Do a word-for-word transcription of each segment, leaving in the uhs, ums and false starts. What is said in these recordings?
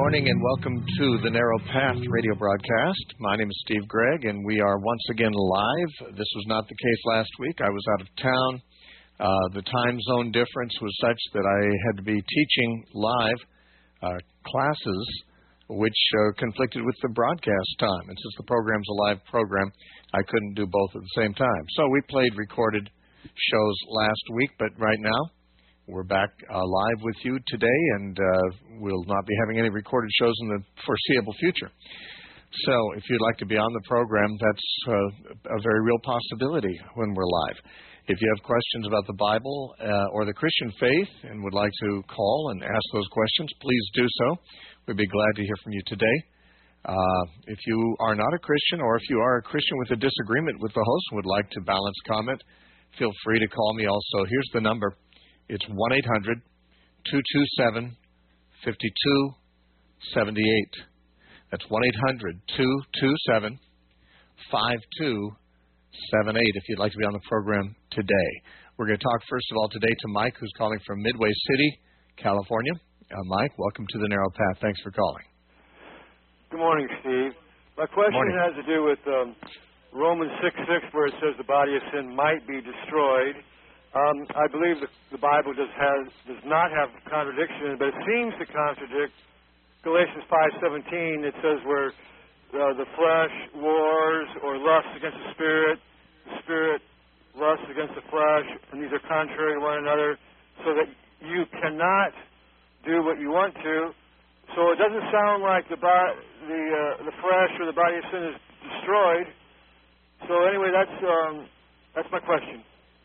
morning and welcome to the Narrow Path radio broadcast. My name is Steve Gregg and we are once again live. This was not the case last week. I was out of town. Uh, the time zone difference was such that I had to be teaching live uh, classes which uh, conflicted with the broadcast time. And since the program's a live program, I couldn't do both at the same time. So we played recorded shows last week, but right now we're back uh, live with you today, and uh, we'll not be having any recorded shows in the foreseeable future. So if you'd like to be on the program, that's uh, a very real possibility when we're live. If you have questions about the Bible uh, or the Christian faith and would like to call and ask those questions, please do so. We'd be glad to hear from you today. Uh, if you are not a Christian, or if you are a Christian with a disagreement with the host and would like to balance comment, feel free to call me also. Here's the number. It's one eight hundred two two seven five two seven eight. That's one eight hundred two two seven five two seven eight if you'd like to be on the program today. We're going to talk first of all today to Mike, who's calling from Midway City, California. Uh, Mike, welcome to the Narrow Path. Thanks for calling. Good morning, Steve. My question morning. has to do with um, Romans six six, where it says the body of sin might be destroyed. Um, I believe the, the Bible does, has, does not have contradiction, but it seems to contradict Galatians five seventeen. It says where uh, the flesh wars or lusts against the spirit, the spirit lusts against the flesh, and these are contrary to one another, so that you cannot do what you want to. So it doesn't sound like the bo- the uh, the flesh or the body of sin is destroyed. So anyway, that's um, that's my question.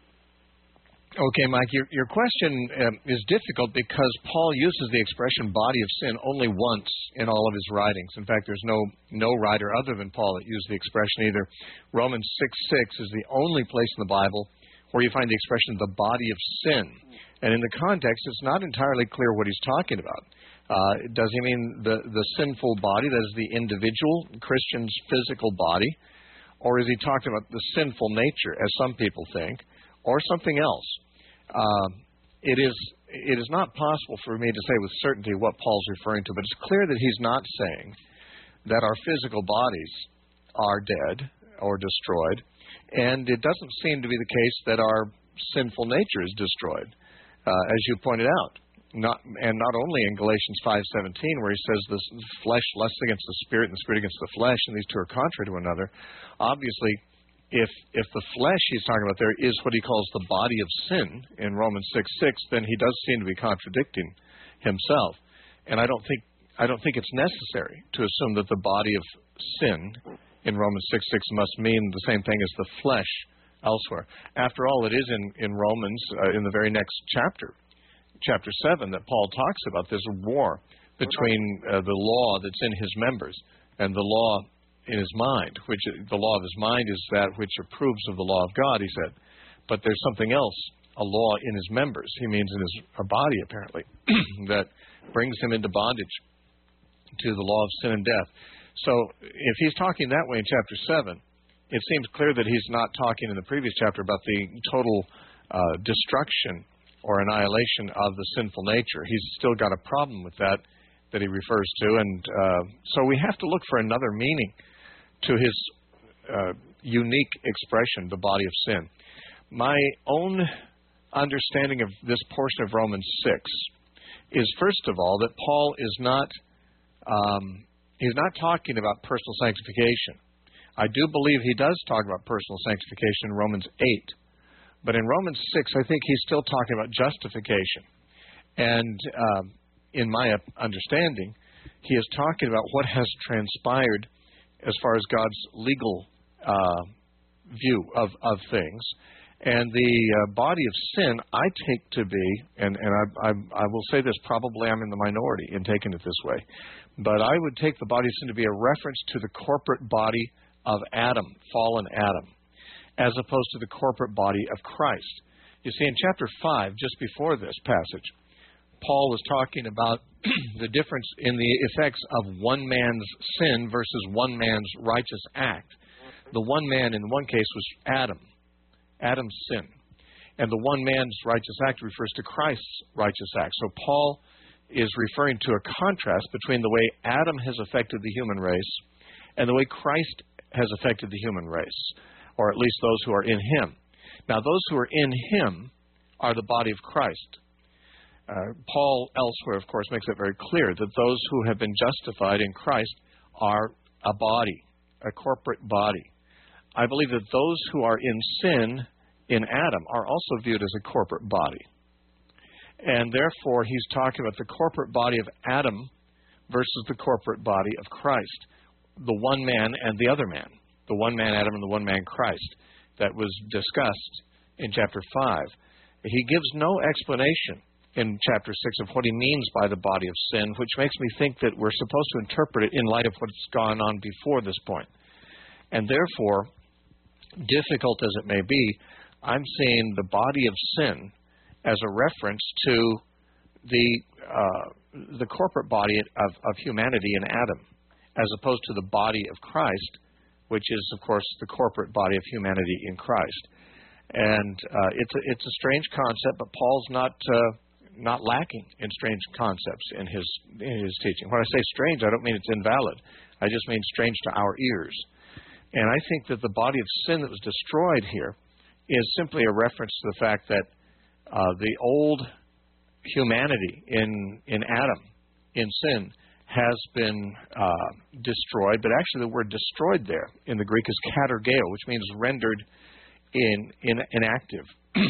Okay, Mike, your, your question um, is difficult because Paul uses the expression body of sin only once in all of his writings. In fact, there's no no writer other than Paul that used the expression either. Romans six six is the only place in the Bible where you find the expression the body of sin. And in the context, it's not entirely clear what he's talking about. Uh, does he mean the, the sinful body, that is the individual Christian's physical body? Or is he talking about the sinful nature, as some people think, or something else? Uh, it is it is not possible for me to say with certainty what Paul's referring to, but it's clear that he's not saying that our physical bodies are dead or destroyed, and it doesn't seem to be the case that our sinful nature is destroyed, uh, as you pointed out. Not and not only in Galatians five seventeen, where he says the flesh lusts against the spirit and the spirit against the flesh, and these two are contrary to one another. Obviously, If if the flesh he's talking about there is what he calls the body of sin in Romans six six, then he does seem to be contradicting himself. And I don't think I don't think it's necessary to assume that the body of sin in Romans six six must mean the same thing as the flesh elsewhere. After all, it is in, in Romans, uh, in the very next chapter, chapter seven, that Paul talks about this war between uh, the law that's in his members and the law in his mind, which the law of his mind is that which approves of the law of God, he said. But there's something else, a law in his members. He means in his body, apparently, that brings him into bondage to the law of sin and death. So if he's talking that way in chapter seven, it seems clear that he's not talking in the previous chapter about the total uh, destruction or annihilation of the sinful nature. He's still got a problem with that that he refers to, and uh, so we have to look for another meaning to his uh, unique expression, the body of sin. My own understanding of this portion of Romans six is, first of all, that Paul is not um, he's not talking about personal sanctification. I do believe he does talk about personal sanctification in Romans eight, but in Romans six, I think he's still talking about justification. And um, in my understanding, he is talking about what has transpired as far as God's legal uh, view of, of things. And the uh, body of sin, I take to be, and, and I, I, I will say this, probably I'm in the minority in taking it this way, but I would take the body of sin to be a reference to the corporate body of Adam, fallen Adam, as opposed to the corporate body of Christ. You see, in chapter five, just before this passage, Paul was talking about the difference in the effects of one man's sin versus one man's righteous act. The one man in one case was Adam, Adam's sin. And the one man's righteous act refers to Christ's righteous act. So Paul is referring to a contrast between the way Adam has affected the human race and the way Christ has affected the human race, or at least those who are in him. Now, those who are in him are the body of Christ. Uh, Paul elsewhere, of course, makes it very clear that those who have been justified in Christ are a body, a corporate body. I believe that those who are in sin in Adam are also viewed as a corporate body. And therefore, he's talking about the corporate body of Adam versus the corporate body of Christ, the one man and the other man, the one man Adam and the one man Christ that was discussed in chapter five. He gives no explanation in chapter six of what he means by the body of sin, which makes me think that we're supposed to interpret it in light of what's gone on before this point. And therefore, difficult as it may be, I'm seeing the body of sin as a reference to the uh, the corporate body of, of humanity in Adam, as opposed to the body of Christ, which is, of course, the corporate body of humanity in Christ. And uh, it's a, it's a strange concept, but Paul's not uh, not lacking in strange concepts in his in his teaching. When I say strange, I don't mean it's invalid. I just mean strange to our ears. And I think that the body of sin that was destroyed here is simply a reference to the fact that uh, the old humanity in in Adam, in sin, has been uh, destroyed. But actually the word destroyed there in the Greek is katergeo, which means rendered in, in inactive.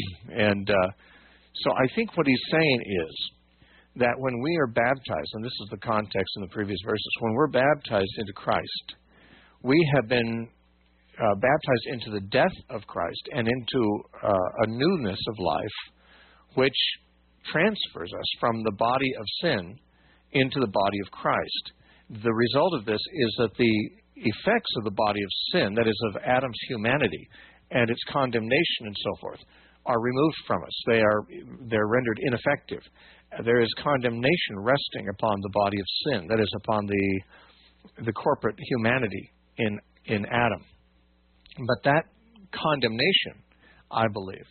and uh, so I think what he's saying is that when we are baptized, and this is the context in the previous verses, when we're baptized into Christ, we have been uh, baptized into the death of Christ and into uh, a newness of life, which transfers us from the body of sin into the body of Christ. The result of this is that the effects of the body of sin, that is of Adam's humanity and its condemnation and so forth, are removed from us. They are they're rendered ineffective. There is condemnation resting upon the body of sin, that is upon the the corporate humanity in in Adam. But that condemnation, I believe,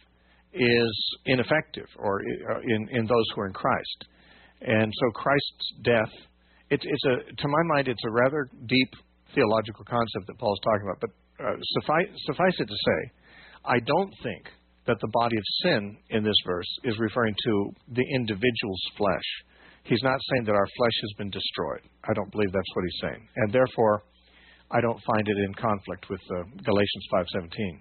is ineffective or in, in those who are in Christ. And so Christ's death, it's, it's a to my mind, it's a rather deep theological concept that Paul's talking about. But uh, suffice, suffice it to say, I don't think that the body of sin in this verse is referring to the individual's flesh. He's not saying that our flesh has been destroyed. I don't believe that's what he's saying. And therefore, I don't find it in conflict with uh, Galatians five seventeen.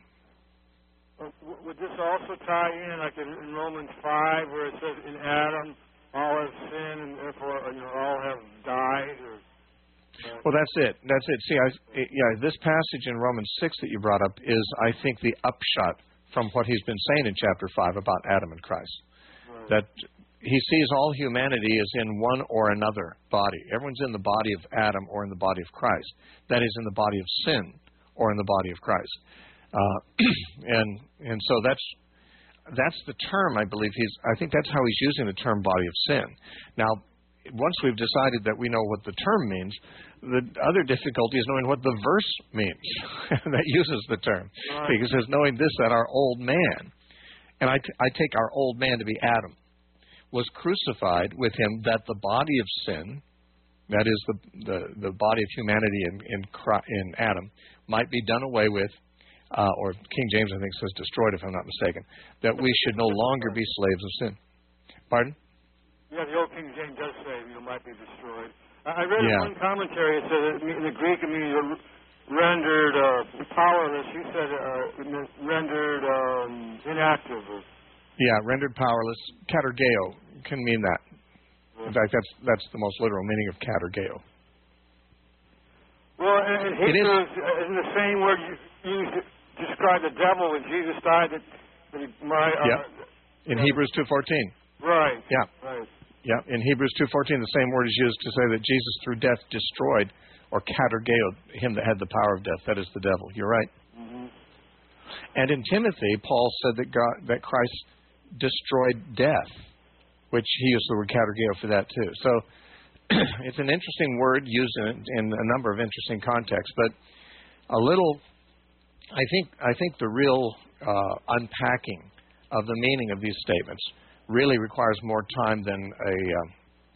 Would this also tie in, like in, in Romans five, where it says, in Adam all have sinned, and therefore you know, all have died? Or, uh, well, that's it. That's it. See, I, yeah, this passage in Romans six that you brought up is, I think, the upshot from what he's been saying in chapter five about Adam and Christ. Right. That he sees all humanity as in one or another body. Everyone's in the body of Adam or in the body of Christ. That is, in the body of sin or in the body of Christ. Uh, and and so that's that's the term, I believe he's. I think that's how he's using the term body of sin. Now, once we've decided that we know what the term means, the other difficulty is knowing what the verse means that uses the term. Right. Because it says, knowing this, that our old man, and I, t- I take our old man to be Adam, was crucified with him, that the body of sin, that is the the, the body of humanity in, in in Adam, might be done away with. Uh, or King James, I think, says destroyed, if I'm not mistaken, that we should no longer be slaves of sin. Pardon? Yeah, the old King James does say you might be destroyed. I read yeah. in one commentary, it said that in the Greek it means you're rendered uh, powerless. You said uh, it meant rendered um, inactive. Yeah, rendered powerless. Katergeo can mean that. Yeah. In fact, that's that's the most literal meaning of katergeo. Well, in Hebrew, is isn't the same word you used to describe the devil when Jesus died? That, that he, my, uh, yeah. In uh, Hebrews two fourteen. Right. Yeah. Right. Yeah. In Hebrews two fourteen, the same word is used to say that Jesus through death destroyed or katergeoed him that had the power of death. That is the devil. You're right. Mm-hmm. And in Timothy, Paul said that God, that Christ destroyed death, which he used the word katergeo for that too. So it's an interesting word used in, in a number of interesting contexts, but a little. I think I think the real uh, unpacking of the meaning of these statements really requires more time than a uh,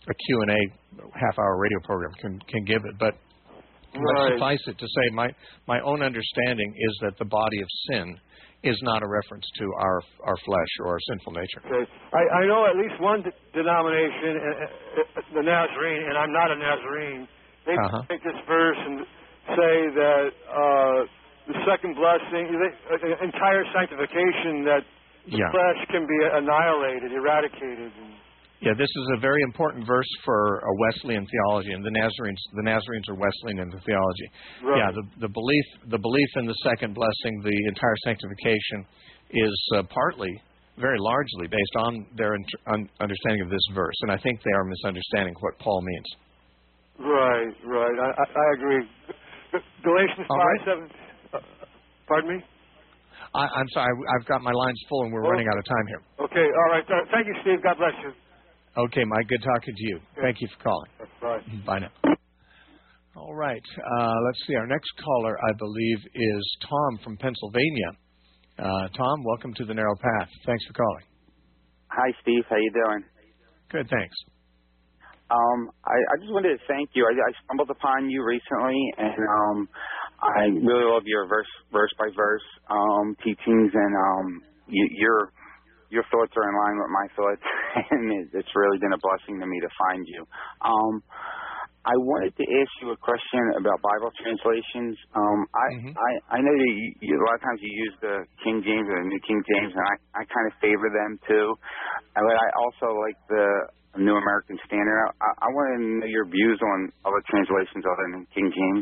a Q and A half-hour radio program can can give it. But Right. suffice it to say, my my own understanding is that the body of sin is not a reference to our our flesh or our sinful nature. Okay. I, I know at least one d- denomination, uh, uh, the Nazarene, and I'm not a Nazarene. They Uh-huh. take this verse and say that uh, the second blessing, the uh, entire sanctification, that the Yeah. flesh can be annihilated, eradicated. And Yeah, this is a very important verse for a Wesleyan theology, and the Nazarenes the Nazarenes are Wesleyan in the theology. Right. Yeah, the the belief the belief in the second blessing, the entire sanctification, is uh, partly, very largely, based on their int- un- understanding of this verse, and I think they are misunderstanding what Paul means. Right, right. I, I, I agree. G- Galatians All five right. seven. Uh, pardon me. I, I'm sorry, I've got my lines full, and we're Oh. running out of time here. Okay. All right. Uh, thank you, Steve. God bless you. Okay, Mike, good talking to you. Thank you for calling. Bye. Bye now. All right, uh, let's see. Our next caller, I believe, is Tom from Pennsylvania. Uh, Tom, welcome to the Narrow Path. Thanks for calling. Hi, Steve. How you doing? Good, thanks. Um, I, I just wanted to thank you. I, I stumbled upon you recently, and um, I really love your verse, verse by verse um, teachings, and um, you, your your thoughts are in line with my thoughts, and it, it's really been a blessing to me to find you. Um, I wanted to ask you a question about Bible translations. Um, I, Mhm. I I know that you, you, a lot of times you use the King James or the New King James, and I, I kind of favor them too. But I also like the New American Standard. I, I want to know your views on other translations other than King James.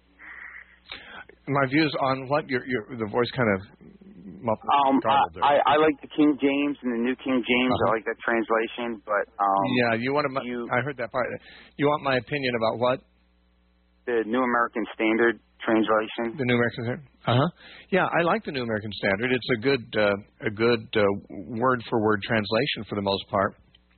My views on what? Your, your, the voice kind of muffled, Um, garbled there. I, I, I like the King James and the New King James. Uh-huh. I like that translation, but um, yeah, you want to? you- I heard that part. You want my opinion about what? the New American Standard translation. The New American Standard. Uh huh. Yeah, I like the New American Standard. It's a good, uh, a good uh, word-for-word translation for the most part.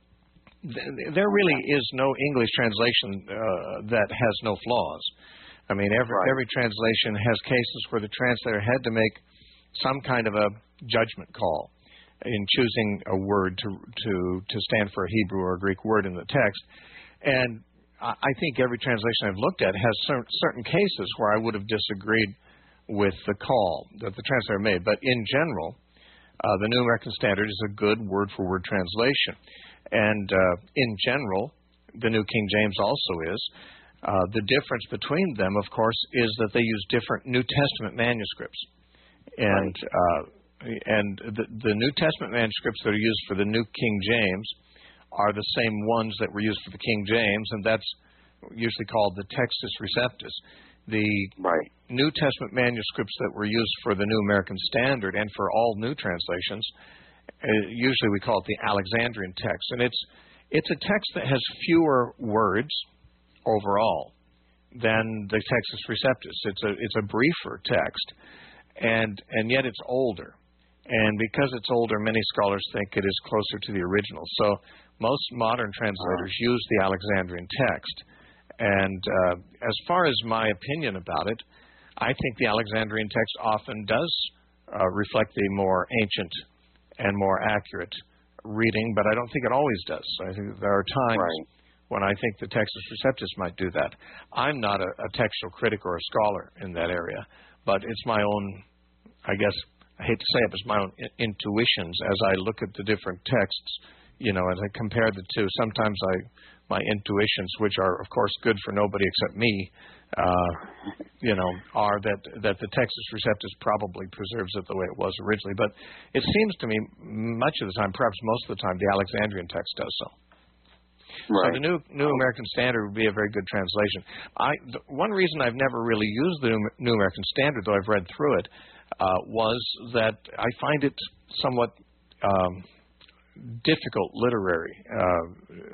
Th- There really is no English translation uh, that has no flaws. I mean, every Right. every translation has cases where the translator had to make some kind of a judgment call in choosing a word to to to stand for a Hebrew or a Greek word in the text. And I I think every translation I've looked at has cer- certain cases where I would have disagreed with the call that the translator made. But in general, uh, the New American Standard is a good word-for-word translation. And uh, in general, the New King James also is. Uh, the difference between them, of course, is that they use different New Testament manuscripts. And uh, and the, the New Testament manuscripts that are used for the New King James are the same ones that were used for the King James, and that's usually called the Textus Receptus. The Right. New Testament manuscripts that were used for the New American Standard and for all new translations, uh, usually we call it the Alexandrian text, and it's it's a text that has fewer words overall than the Textus Receptus. It's a it's a briefer text, and and yet it's older. And because it's older, many scholars think it is closer to the original. So most modern translators use the Alexandrian text. And uh, as far as my opinion about it, I think the Alexandrian text often does uh, reflect the more ancient and more accurate reading, but I don't think it always does. I think there are times Right. when I think the Textus Receptus might do that. I'm not a, a textual critic or a scholar in that area, but it's my own, I guess, I hate to say it, but it's my own I- intuitions as I look at the different texts, you know, as I compare the two. Sometimes I, my intuitions, which are, of course, good for nobody except me, uh, you know, are that, that the Textus Receptus probably preserves it the way it was originally. But it seems to me much of the time, perhaps most of the time, the Alexandrian text does so. Right. So the New New American Standard would be a very good translation. I the, one reason I've never really used the New, New American Standard, though I've read through it, uh, was that I find it somewhat um, difficult literary uh,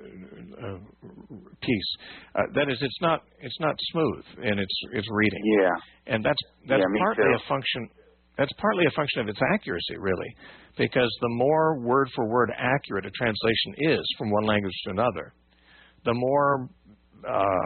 uh, piece. Uh, that is, it's not it's not smooth in its its reading. Yeah. And that's that's Yeah, me partly too. a function. That's partly a function of its accuracy, really, because the more word for word accurate a translation is from one language to another, the more uh,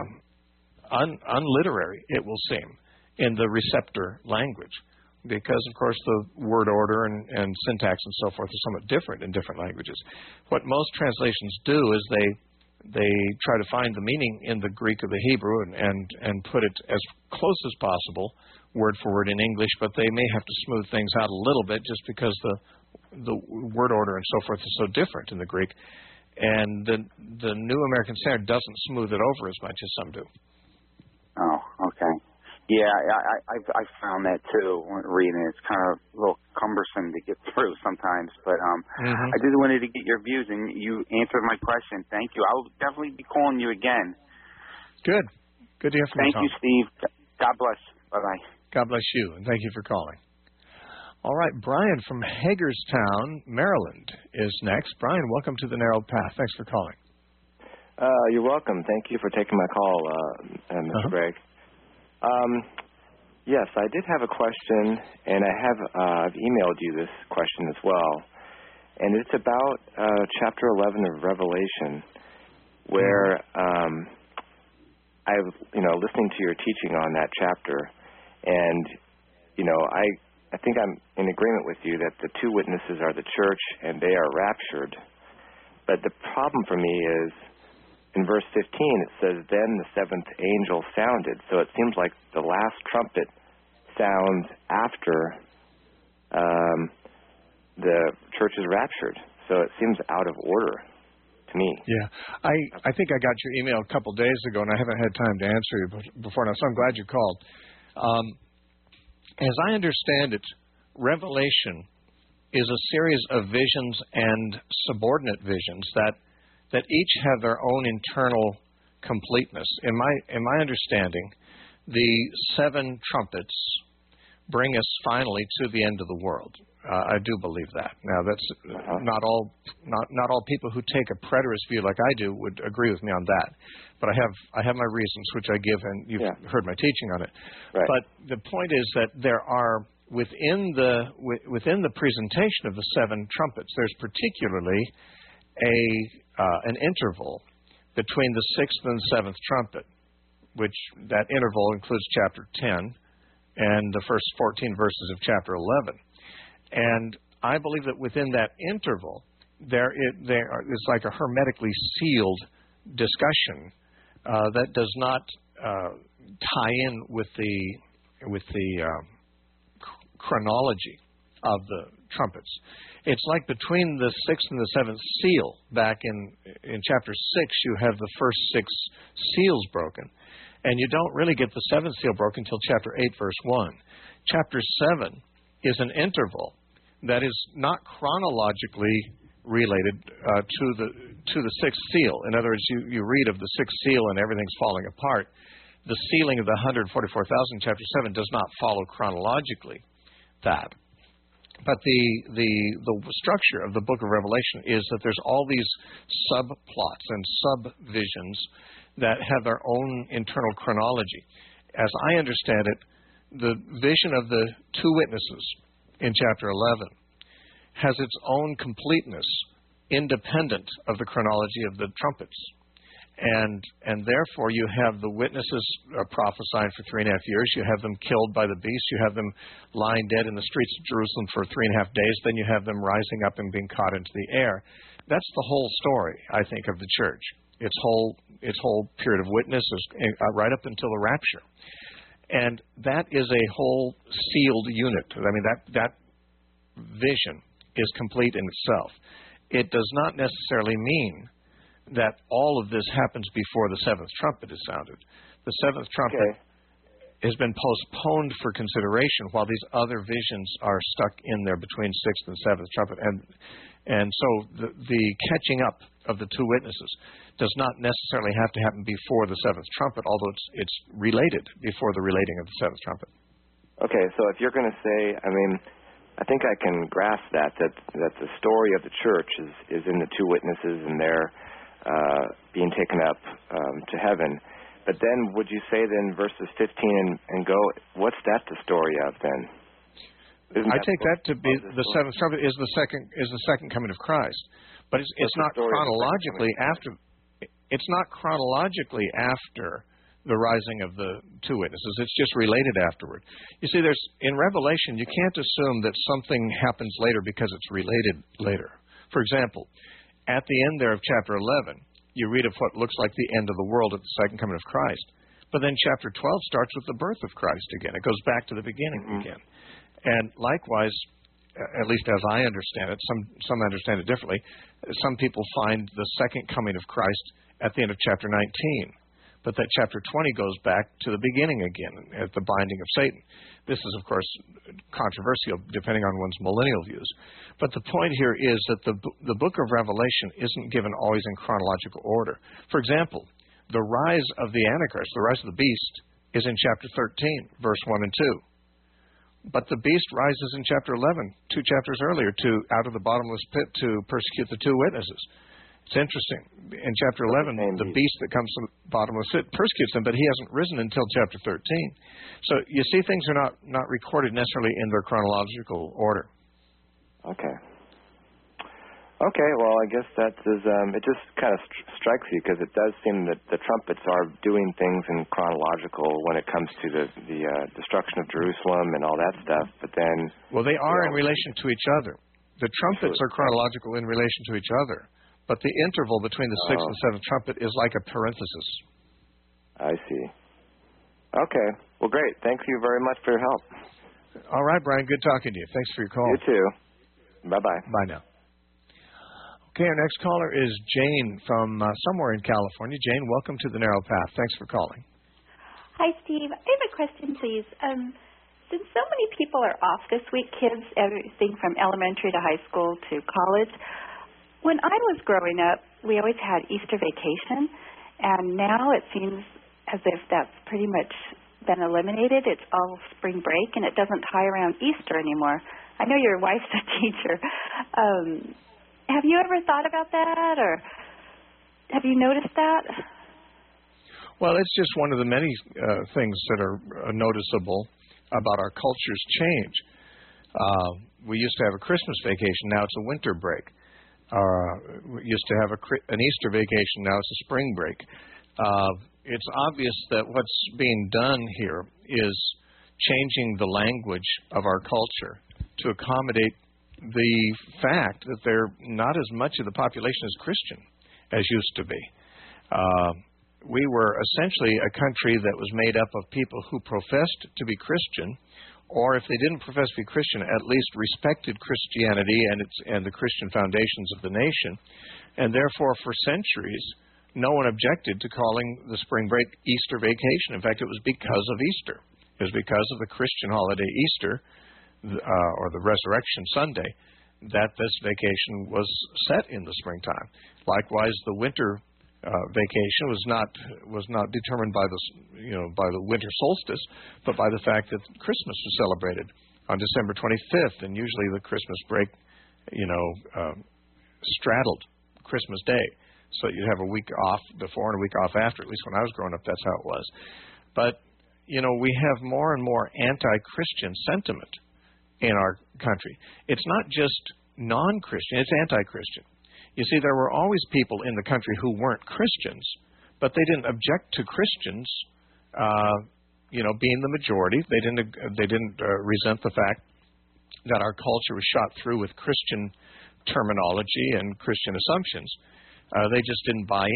un, unliterary it will seem in the receptor language, because of course the word order and, and syntax and so forth is somewhat different in different languages. What most translations do is they they try to find the meaning in the Greek or the Hebrew and, and, and put it as close as possible, word for word in English, but they may have to smooth things out a little bit just because the the word order and so forth is so different in the Greek. And the the New American Standard doesn't smooth it over as much as some do. Oh, okay. Yeah, I, I, I've, I've found that too when reading it. It's kind of a little cumbersome to get through sometimes. But um, mm-hmm. I just wanted to get your views, and you answered my question. Thank you. I'll definitely be calling you again. Good. Good to hear from you, Tom. Thank you, Steve. God bless. Bye-bye. God bless you, and thank you for calling. All right, Brian from Hagerstown, Maryland is next. Brian, welcome to the Narrow Path. Thanks for calling. Uh, you're welcome. Thank you for taking my call, uh, uh, Mister Uh-huh. Greg. Um, yes, I did have a question, and I have uh, I've emailed you this question as well, and it's about uh, chapter eleven of Revelation, where um, I, you know, listening to your teaching on that chapter, and you know, I I think I'm in agreement with you that the two witnesses are the church, and they are raptured. But the problem for me is, in verse fifteen, it says, then the seventh angel sounded. So it seems like the last trumpet sounds after um, the church is raptured. So it seems out of order to me. Yeah. I, I think I got your email a couple days ago, and I haven't had time to answer you before now, so I'm glad you called. Um, as I understand it, Revelation is a series of visions and subordinate visions that that each have their own internal completeness. In my in my understanding, the seven trumpets bring us finally to the end of the world. Uh, I do believe that. Now, that's uh, not all not not all people who take a preterist view like I do would agree with me on that. But I have I have my reasons, which I give, and you've yeah. heard my teaching on it. Right. But the point is that there are within the within the presentation of the seven trumpets, there's particularly a uh, an interval between the sixth and seventh trumpet, which that interval includes chapter ten and the first fourteen verses of chapter eleven. And I believe that within that interval, there it, there is like a hermetically sealed discussion uh, that does not uh, tie in with the with the um, chronology of the trumpets. It's like between the sixth and the seventh seal, back in in chapter six, you have the first six seals broken. And you don't really get the seventh seal broken until chapter eight, verse one. Chapter seven is an interval that is not chronologically related uh, to the to the sixth seal. In other words, you, you read of the sixth seal and everything's falling apart. The sealing of the one hundred forty-four thousand, chapter seven, does not follow chronologically that. But the, the the structure of the book of Revelation is that there's all these subplots and subvisions that have their own internal chronology. As I understand it, the vision of the two witnesses in chapter eleven has its own completeness, independent of the chronology of the trumpets. And and therefore you have the witnesses uh, prophesying for three and a half years. You have them killed by the beast. You have them lying dead in the streets of Jerusalem for three and a half days. Then you have them rising up and being caught into the air. That's the whole story, I think, of the church. Its whole its whole period of witness is uh, right up until the rapture. And that is a whole sealed unit. I mean, that that vision is complete in itself. It does not necessarily mean that all of this happens before the seventh trumpet is sounded. The seventh trumpet okay. has been postponed for consideration while these other visions are stuck in there between sixth and seventh trumpet. And and so the, the catching up of the two witnesses does not necessarily have to happen before the seventh trumpet, although it's it's related before the relating of the seventh trumpet. Okay, so if you're going to say, I mean, I think I can grasp that, that, that the story of the church is, is in the two witnesses and their Uh, being taken up um, to heaven. But then would you say then verses fifteen and, and go, what's that the story of then? Isn't I that take that to be the, the seventh trumpet is the second is the second coming of Christ. But it's, it's not chronologically after it's not chronologically after the rising of the two witnesses. It's just related afterward. You see, there's in Revelation you can't assume that something happens later because it's related later. For example, at the end there of chapter eleven, you read of what looks like the end of the world at the second coming of Christ. But then chapter twelve starts with the birth of Christ again. It goes back to the beginning mm-hmm. again. And likewise, at least as I understand it, some, some understand it differently, some people find the second coming of Christ at the end of chapter nineteen. But that chapter twenty goes back to the beginning again, at the binding of Satan. This is, of course, controversial depending on one's millennial views. But the point here is that the, the book of Revelation isn't given always in chronological order. For example, the rise of the Antichrist, the rise of the beast, is in chapter thirteen, verse one and two. But the beast rises in chapter eleven, two chapters earlier, to out of the bottomless pit to persecute the two witnesses. It's interesting. In chapter eleven, the beast that comes from the bottomless pit persecutes them, but he hasn't risen until chapter thirteen. So you see, things are not, not recorded necessarily in their chronological order. Okay. Okay, well, I guess that is, um, it just kind of st- strikes you because it does seem that the trumpets are doing things in chronological when it comes to the, the uh, destruction of Jerusalem and all that stuff, but then... Well, they are you in know, relation to each other. The trumpets are chronological in relation to each other. But the interval between the sixth oh. and seventh trumpet is like a parenthesis. I see. Okay. Well, great. Thank you very much for your help. All right, Brian. Good talking to you. Thanks for your call. You too. Bye-bye. Bye now. Okay, our next caller is Jane from uh, somewhere in California. Jane, welcome to the Narrow Path. Thanks for calling. Hi, Steve. I have a question, please. Um, since so many people are off this week, kids, everything from elementary to high school to college, when I was growing up, we always had Easter vacation, and now it seems as if that's pretty much been eliminated. It's all spring break, and it doesn't tie around Easter anymore. I know your wife's a teacher. Um, have you ever thought about that, or have you noticed that? Well, it's just one of the many uh, things that are uh, noticeable about our culture's change. Uh, we used to have a Christmas vacation. Now it's a winter break. Uh, we used to have a, an Easter vacation. Now it's a spring break. Uh, it's obvious that what's being done here is changing the language of our culture to accommodate the fact that there not as much of the population is Christian as used to be. Uh, we were essentially a country that was made up of people who professed to be Christian, or if they didn't profess to be Christian, at least respected Christianity and its and the Christian foundations of the nation. And therefore, for centuries, no one objected to calling the spring break Easter vacation. In fact, it was because of Easter. It was because of the Christian holiday Easter, uh, or the Resurrection Sunday, that this vacation was set in the springtime. Likewise, the winter uh, vacation was not was not determined by the you know by the winter solstice, but by the fact that Christmas was celebrated on December twenty-fifth, and usually the Christmas break, you know, um, straddled Christmas Day, so you'd have a week off before and a week off after. At least when I was growing up, that's how it was. But you know, we have more and more anti-Christian sentiment in our country. It's not just non-Christian, it's anti-Christian. You see, there were always people in the country who weren't Christians, but they didn't object to Christians, uh, you know, being the majority. They didn't they didn't uh, resent the fact that our culture was shot through with Christian terminology and Christian assumptions. Uh, they just didn't buy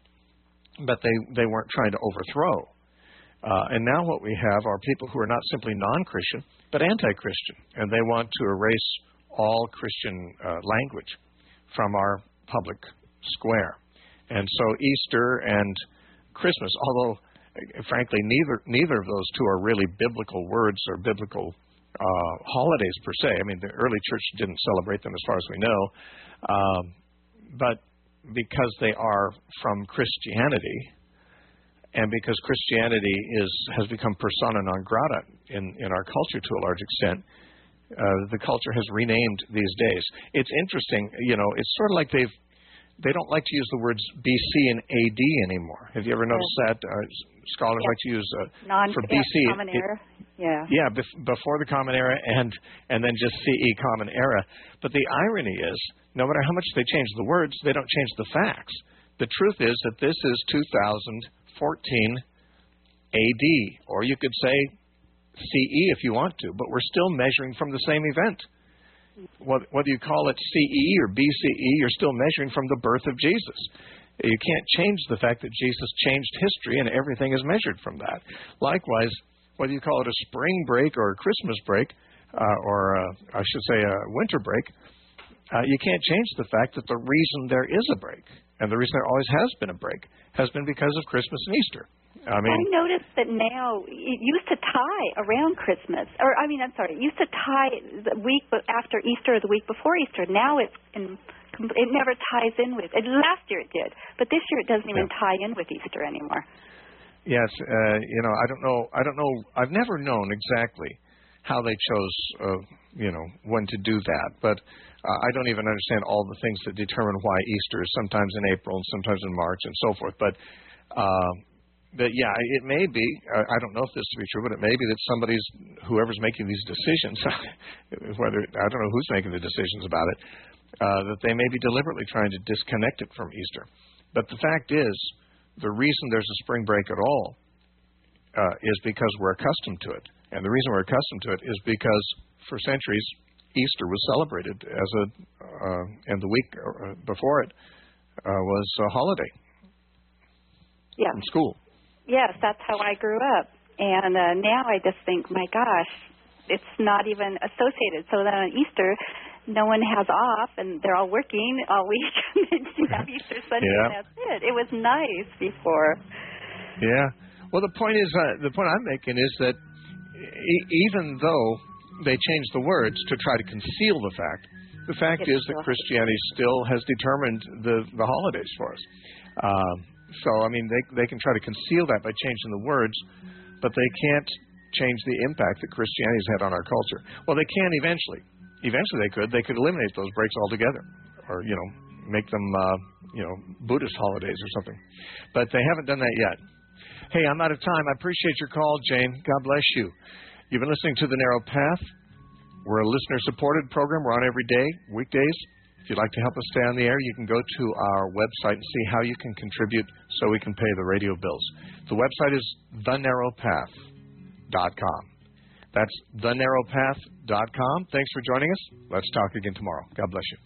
in, but they, they weren't trying to overthrow. Uh, and now what we have are people who are not simply non-Christian, but anti-Christian, and they want to erase all Christian uh, language from our public square. And so Easter and Christmas, although uh, frankly neither neither of those two are really biblical words or biblical uh, holidays per se. I mean, the early church didn't celebrate them as far as we know, um, but because they are from Christianity, and because Christianity is has become persona non grata in, in our culture to a large extent, uh, the culture has renamed these days. It's interesting, you know, it's sort of like they've, they don't like to use the words B C and A D anymore. Have you ever noticed yeah. that? Uh, scholars yeah. like to use, uh, non, for B C, yeah, Common Era. Yeah, yeah bef- before the Common Era and, and then just C E, Common Era. But the irony is, no matter how much they change the words, they don't change the facts. The truth is that this is two thousand fourteen A D, or you could say C E if you want to, but we're still measuring from the same event. Whether you call it C E or B C E, you're still measuring from the birth of Jesus. You can't change the fact that Jesus changed history, and everything is measured from that. Likewise, whether you call it a spring break or a Christmas break, uh, or a, I should say a winter break, uh, you can't change the fact that the reason there is a break, and the reason there always has been a break, has been because of Christmas and Easter. I mean, I noticed that now it used to tie around Christmas, or I mean, I'm sorry, it used to tie the week after Easter or the week before Easter. Now it's in, it never ties in with. It, last year it did, but this year it doesn't even yeah. tie in with Easter anymore. Yes, uh, you know, I don't know. I don't know. I've never known exactly how they chose, uh, you know, when to do that, but uh, I don't even understand all the things that determine why Easter is sometimes in April and sometimes in March and so forth. But uh, But yeah, it may be, I don't know if this to be true, but it may be that somebody's, whoever's making these decisions, whether, I don't know who's making the decisions about it, uh, that they may be deliberately trying to disconnect it from Easter. But the fact is, the reason there's a spring break at all uh, is because we're accustomed to it. And the reason we're accustomed to it is because for centuries, Easter was celebrated as a, uh, and the week before it uh, was a holiday yeah. in school. Yes, that's how I grew up. And uh, now I just think, my gosh, it's not even associated. So then on Easter, no one has off, and they're all working all week. And then you have Easter Sunday, yeah. and that's it. It was nice before. Yeah. Well, the point is, uh, the point I'm making is that e- even though they changed the words to try to conceal the fact, the fact it's is that Christianity still has determined the, the holidays for us. Um, So, I mean, they they can try to conceal that by changing the words, but they can't change the impact that Christianity has had on our culture. Well, they can eventually. Eventually they could. They could eliminate those breaks altogether, or, you know, make them, uh, you know, Buddhist holidays or something. But they haven't done that yet. Hey, I'm out of time. I appreciate your call, Jane. God bless you. You've been listening to The Narrow Path. We're a listener-supported program. We're on every day, weekdays. If you'd like to help us stay on the air, you can go to our website and see how you can contribute so we can pay the radio bills. The website is the narrow path dot com. That's the narrow path dot com. Thanks for joining us. Let's talk again tomorrow. God bless you.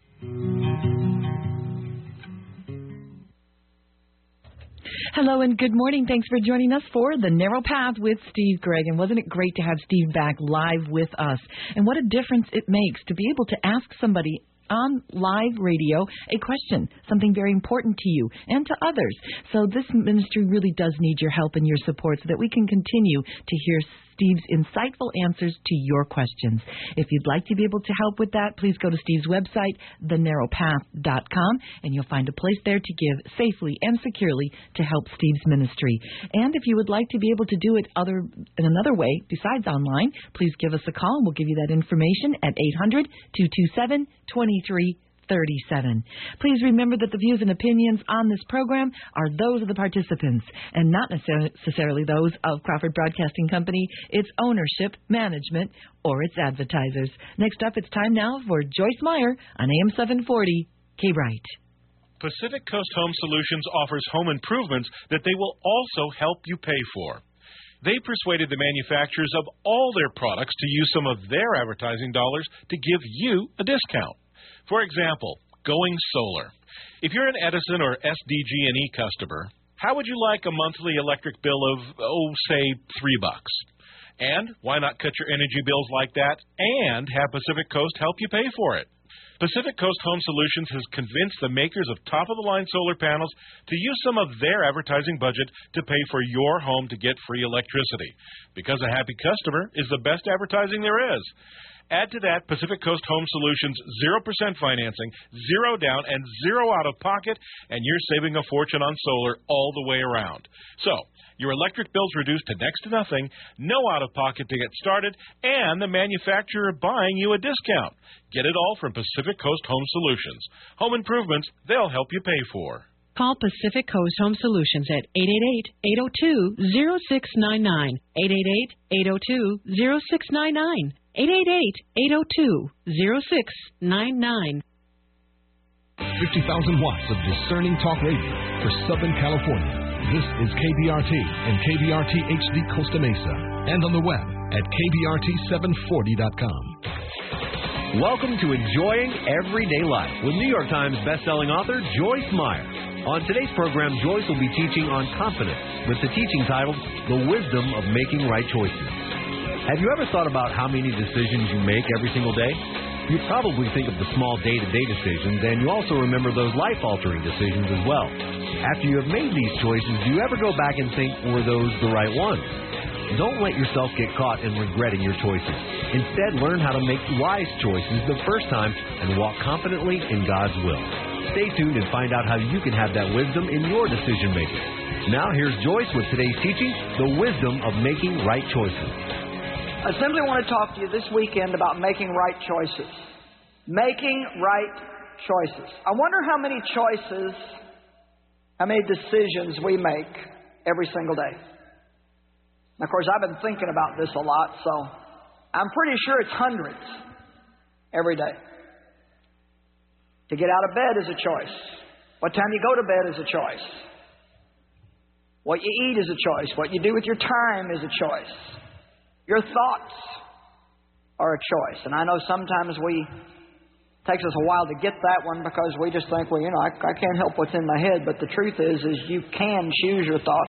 Hello and good morning. Thanks for joining us for The Narrow Path with Steve Gregg. And wasn't it great to have Steve back live with us? And what a difference it makes to be able to ask somebody on live radio a question, something very important to you and to others. So this ministry really does need your help and your support so that we can continue to hear Steve's insightful answers to your questions. If you'd like to be able to help with that, please go to Steve's website, the narrow path dot com, and you'll find a place there to give safely and securely to help Steve's ministry. And if you would like to be able to do it other in another way besides online, please give us a call and we'll give you that information at eight hundred, two two seven, two three thirty-seven. Please remember that the views and opinions on this program are those of the participants and not necessarily those of Crawford Broadcasting Company, its ownership, management, or its advertisers. Next up, it's time now for Joyce Meyer on A M seven forty, K-Bright. Pacific Coast Home Solutions offers home improvements that they will also help you pay for. They persuaded the manufacturers of all their products to use some of their advertising dollars to give you a discount. For example, going solar. If you're an Edison or S D G and E customer, how would you like a monthly electric bill of, oh, say, three bucks? And why not cut your energy bills like that and have Pacific Coast help you pay for it? Pacific Coast Home Solutions has convinced the makers of top-of-the-line solar panels to use some of their advertising budget to pay for your home to get free electricity. Because a happy customer is the best advertising there is. Add to that Pacific Coast Home Solutions' zero percent financing, zero down, and zero out of pocket, and you're saving a fortune on solar all the way around. So, your electric bill's reduced to next to nothing, no out-of-pocket to get started, and the manufacturer buying you a discount. Get it all from Pacific Coast Home Solutions. Home improvements they'll help you pay for. Call Pacific Coast Home Solutions at eight eight eight, eight oh two, oh six nine nine, eight eight eight, eight oh two, oh six nine nine, eight eight eight, eight oh two, oh six nine nine. fifty thousand watts of discerning talk radio for Southern California. This is K B R T and K B R T H D Costa Mesa, and on the web at K B R T seven forty dot com. Welcome to Enjoying Everyday Life with New York Times bestselling author Joyce Meyer. On today's program, Joyce will be teaching on confidence with the teaching titled, The Wisdom of Making Right Choices. Have you ever thought about how many decisions you make every single day? You probably think of the small day-to-day decisions, and you also remember those life-altering decisions as well. After you have made these choices, do you ever go back and think, were those the right ones? Don't let yourself get caught in regretting your choices. Instead, learn how to make wise choices the first time and walk confidently in God's will. Stay tuned and find out how you can have that wisdom in your decision-making. Now, here's Joyce with today's teaching, The Wisdom of Making Right Choices. I simply want to talk to you this weekend about making right choices. Making right choices. I wonder how many choices, how many decisions we make every single day. And of course, I've been thinking about this a lot, so I'm pretty sure it's hundreds every day. To get out of bed is a choice. What time you go to bed is a choice. What you eat is a choice. What you do with your time is a choice. Your thoughts are a choice. And I know sometimes we, it takes us a while to get that one because we just think, well, you know, I, I can't help what's in my head. But the truth is, is you can choose your thoughts.